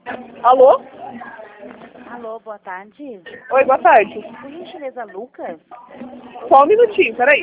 Alô? Alô, boa tarde. Oi, boa tarde. Por gentileza, Lucas? Só um minutinho, peraí.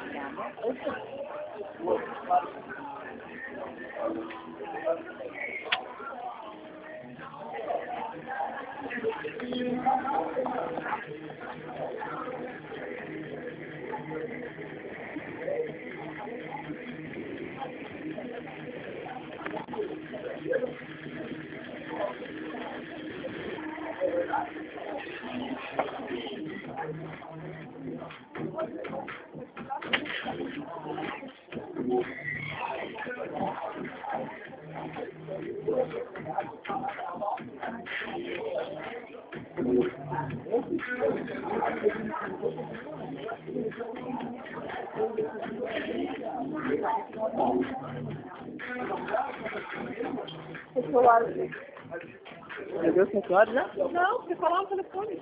Meu Deus, 5 horas já? Não, você falou no telefone.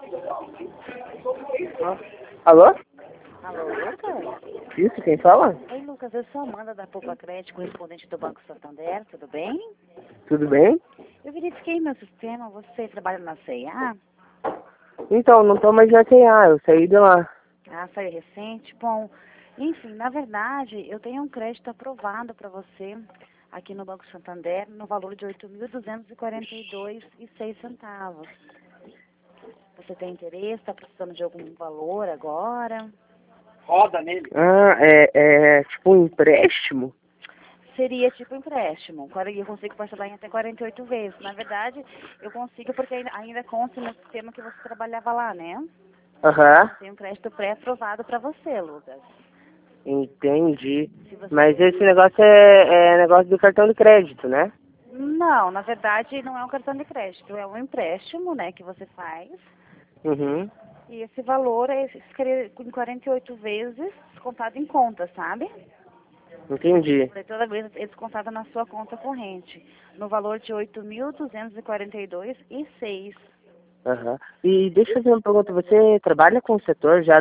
Alô? Alô, Lucas? Isso, quem fala? Oi, Lucas, eu sou a Amanda da Poupa Crédito, correspondente do Banco Santander, tudo bem? Tudo bem? Eu verifiquei meu sistema, você trabalha na C&A? Então, não tô mais na TA, eu saí de lá. Ah, saiu recente? Bom, enfim, na verdade, eu tenho um crédito aprovado para você aqui no Banco Santander no valor de R$ 8.242,06. Você tem interesse? Está precisando de algum valor agora? Roda nele. Ah, tipo um empréstimo? Seria tipo empréstimo. Agora eu consigo parcelar em até 48 vezes. Na verdade, eu consigo porque ainda consta no sistema que você trabalhava lá, né? Aham, Tem um crédito pré-aprovado para você, Lucas. entendi. Se você... Mas esse negócio é negócio do cartão de crédito, né? Não, na verdade não é um cartão de crédito, é um empréstimo, né, que você faz. Uhum, E esse valor ficaria em 48 vezes descontado em conta, sabe? entendi. Daí toda vez é descontado na sua conta corrente, no valor de R$ 8.242,06. Aham. E deixa eu fazer uma pergunta, você trabalha com o setor já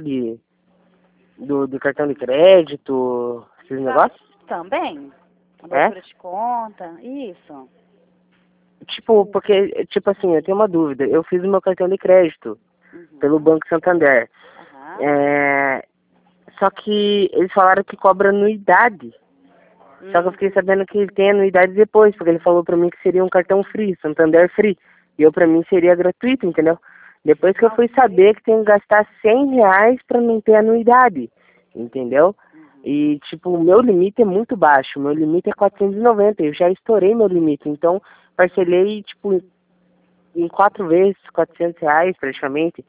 do cartão de crédito, esses negócios? Também, É? abertura de conta, isso. Tipo, porque, tipo assim, eu tenho uma dúvida. Eu fiz o meu cartão de crédito pelo Uhum. Banco Santander. Aham. É, só que eles falaram que cobra anuidade. Só que eu fiquei sabendo que ele tem anuidade depois, porque ele falou pra mim que seria um cartão free, Santander free. E eu pra mim seria gratuito, entendeu? Depois que eu fui saber que tem que gastar R$ 100 pra não ter anuidade, entendeu? E, tipo, o meu limite é muito baixo, meu limite é 490, eu já estourei meu limite, então parcelei, tipo, em 4 vezes, R$ 400 praticamente.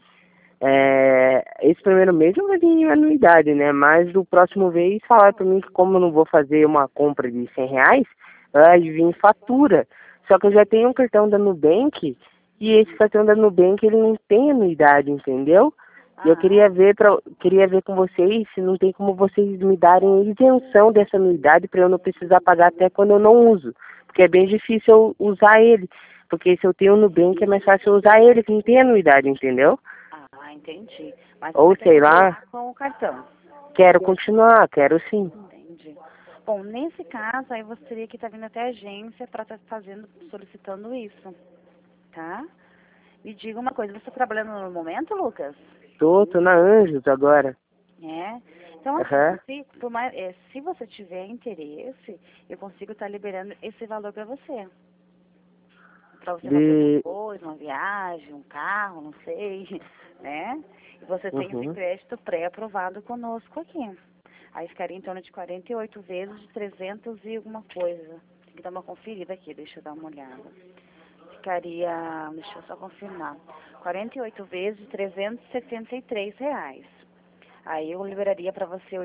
Esse primeiro mês eu vai vir anuidade, né? Mas do próximo mês falaram pra mim que como eu não vou fazer uma compra de R$ 100, vai vir fatura. Só que eu já tenho um cartão da Nubank e esse cartão da Nubank ele não tem anuidade, entendeu? E eu queria ver com vocês se não tem como vocês me darem isenção dessa anuidade para eu não precisar pagar até quando eu não uso. Porque é bem difícil eu usar ele. Porque se eu tenho o Nubank é mais fácil eu usar ele, que não tem anuidade, entendeu? Ah, entendi. Mas Ou você quer sei lá, continuar com o cartão? quero continuar, quero sim. Entendi. Bom, nesse caso, aí você teria que estar vindo até a agência para estar solicitando isso, tá? Me diga uma coisa, você está trabalhando no momento, Lucas? Tô na Anjos agora. É. Então, assim, Aham. se você tiver interesse, eu consigo estar liberando esse valor para você. Para você fazer De. depois, uma viagem, um carro, não sei, né? E você tem esse Uhum. crédito pré-aprovado conosco aqui. Aí ficaria em torno de 48 vezes de 300 e alguma coisa. Tem que dar uma conferida aqui, deixa eu dar uma olhada. Ficaria, deixa eu só confirmar, 48 vezes de R$ 373. Aí eu liberaria para você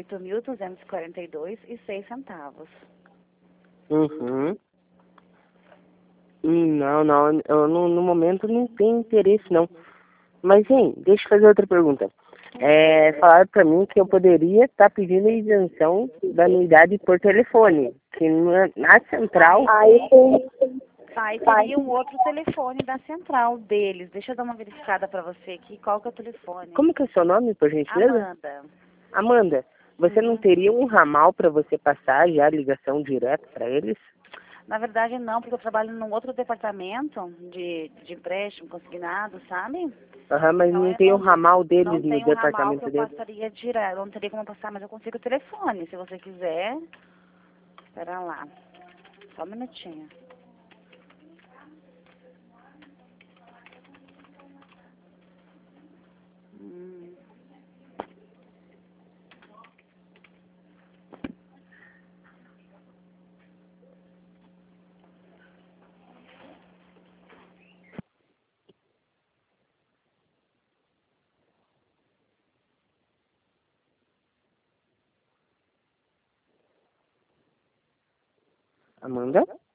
8.242,06. Uhum. Não, eu no momento não tenho interesse não. Mas, hein, deixa eu fazer outra pergunta. Falaram pra mim que eu poderia estar pedindo isenção da anuidade por telefone. Que na central. Aí teria um outro telefone da central deles. Deixa eu dar uma verificada para você aqui. Qual que é o telefone? Como que é o seu nome, por gentileza? Amanda. Amanda, você não teria um ramal para você passar já a ligação direto para eles? Na verdade, não, porque eu trabalho num outro departamento de empréstimo consignado, sabe? Aham, mas Então, não eu tem o ramal não deles no tenho um ramal que departamento eu deles. passaria direto. Eu não teria como passar, mas eu consigo o telefone, se você quiser. Espera lá. Só um minutinho. Hum. Amanda?